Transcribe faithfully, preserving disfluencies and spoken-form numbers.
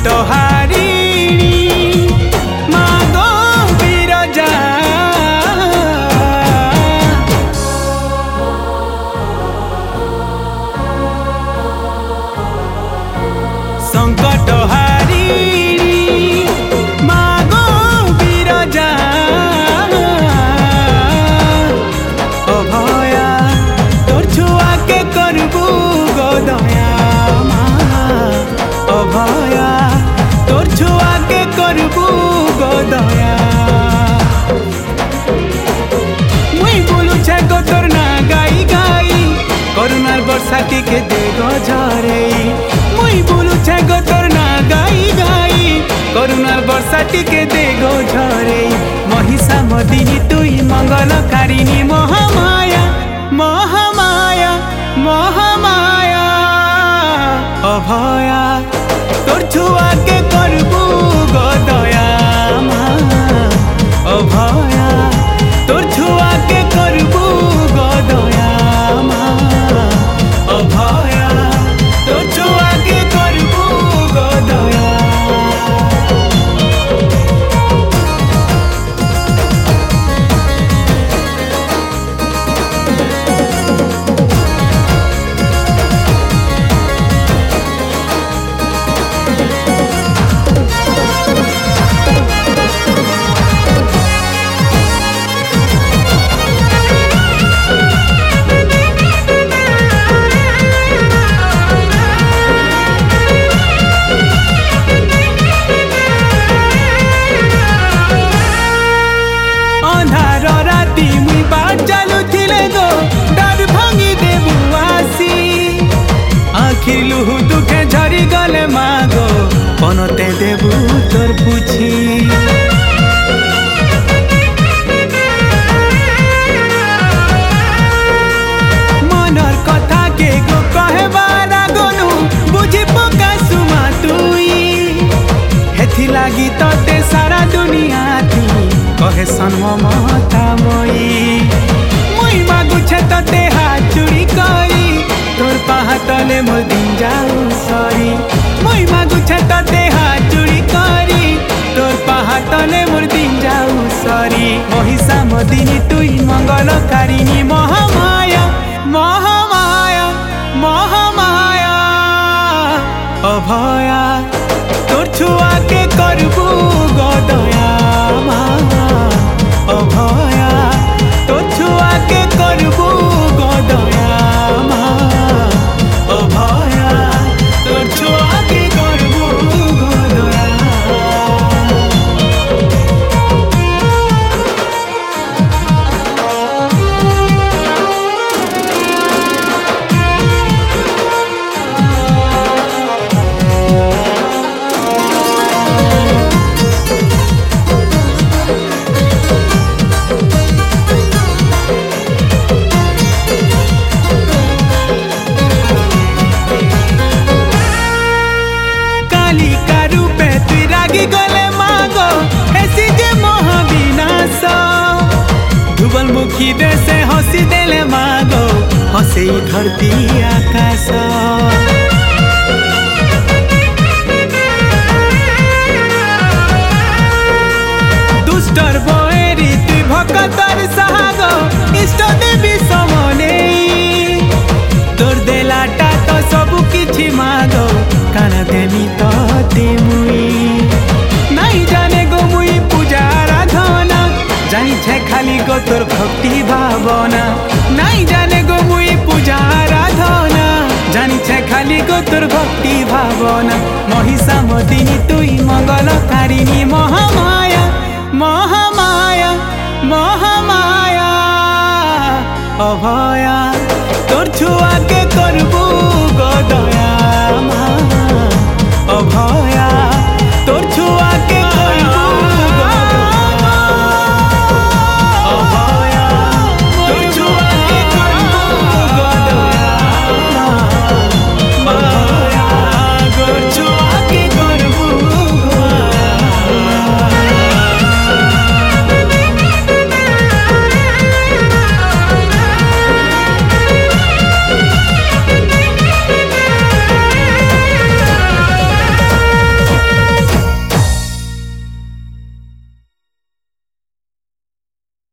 संकट हारिणी मागो बिरजा संकट हारिणी मागो बिरजा अभया तोर छुआ के करबू गो दया अभया तोर छुआ के करबू गो दया मुई बोलू छे गो तोर ना गाई गाई करुणार बरसा टिके दे गो झरे मुई बोलू छे गो तोर ना गाई गाई करुणार बरसा टिके दे गो झरे महिषा मदिनी तुई मंगलकारिणी महामाया महामाया महामाया अभया तोर छुआ के करबू गो दया अभया तोर छुआ के करबू गो दया अभया तोर छुआ के करबू गो दया लुहु दुखे झरी गले मागो पनते देबू तोर पुछी मनर कथा के गो कहबा लागनु बुझी पका सुमा तुई हेथि लागी तते सारा दुनिया थी कहे सन्म ममता मई मुई मागु छे तते हाथ चुरी करी तोर पाहतले मोर दिन जाऊ सरी मुई मागु छे तते हाथ चुरी करी तोर पाहतले मोर दिन जाऊ सरी महिषा मदिनी तुई मंगलकारिणी महामाया महामाया महामाया अभया तोर छुआ के करबू गो दया अभया तोर छुआ के करबू गो दया मुखी दे से हंसी देले मागो हंसे धरती आकाश दुष्टर बोएरी तुई भक्तर सागो इष्ट देवी समने तोर देलाटा तो सबु किछि मागो काना देमी तो मुई नहीं जाने गो मुई पूजा आराधना जानी छे खाली गो तोर भक्ति भावना नहीं जाने गो मुई पूजा आराधना जानी छे खाली गो तोर भक्ति भावना महिषा मदिनी तुई मंगलकारिणी महामाया महामाया महामाया अभया तोर छुआ के